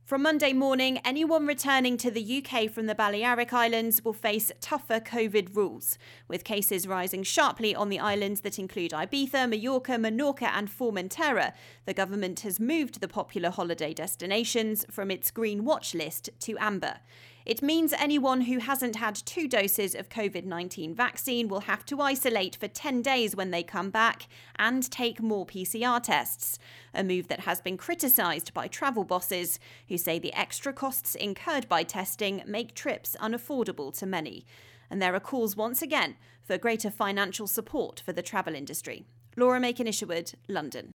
From Monday morning, anyone returning to the UK from the Balearic Islands will face tougher COVID rules, with cases rising sharply on the islands that include Ibiza, Mallorca, Menorca and Formentera. The government has moved the popular holiday destinations from its green watch list to amber. It means anyone who hasn't had 2 doses of COVID-19 vaccine will have to isolate for 10 days when they come back and take more PCR tests, a move that has been criticised by travel bosses who say the extra costs incurred by testing make trips unaffordable to many. And there are calls once again for greater financial support for the travel industry. Laura Macon-Isherwood, London.